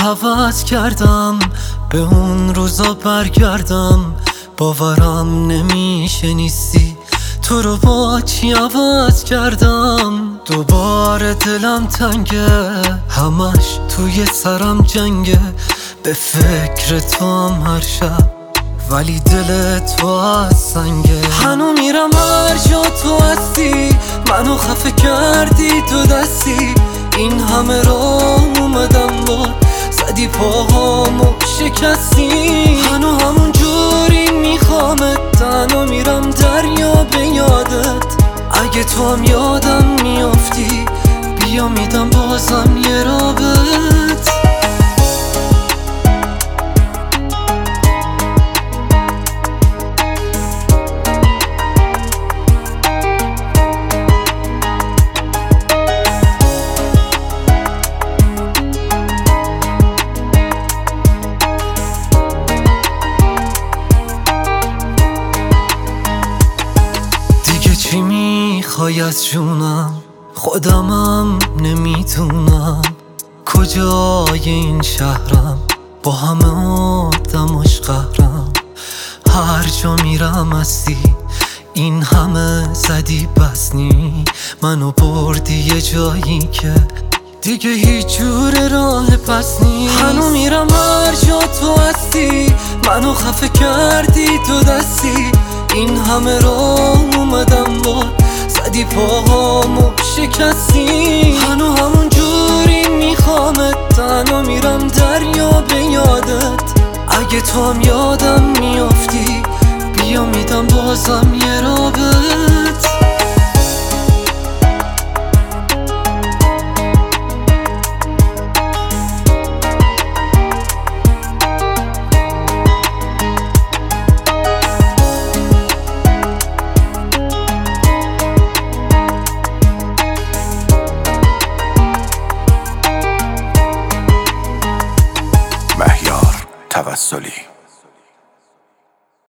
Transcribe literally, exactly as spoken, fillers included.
عوض کردم، به اون روزا برگردم. باورم نمیشه نیستی، تو رو با چی عوض کردم. دوباره دلم تنگه، همش توی سرم جنگه. به فکر تو هم هر شب، ولی دل تو از سنگه. هنو میرم هر جا تو هستی، منو خفه کردی تو دستی. این همه راه اومدم با زدی پاهامو شکستی. هنو همون جوری میخوامت، تنها میرم دریا به یادت. اگه تو هم یادم میافتی، بیا میدم بازم یه رابط. چی میخوای از جونم؟ خودمم نمیدونم کجای این شهرم، با همه آدماش قهرم. هر جا میرم هستی، این همه زدی بس نی. منو بردی یه جایی که دیگه هیچ جور راه پس نیست. هنو میرم هر جا تو هستی، منو خفه کردی تو دستی. این همه راه اومدم با زدی پاهامو شکستی. هنو همون جوری میخوامت، تنها میرم دریا به یادت. اگه تو هم یادم میافتی، بیا میدم بازم یه رابط. مهیار توسلی.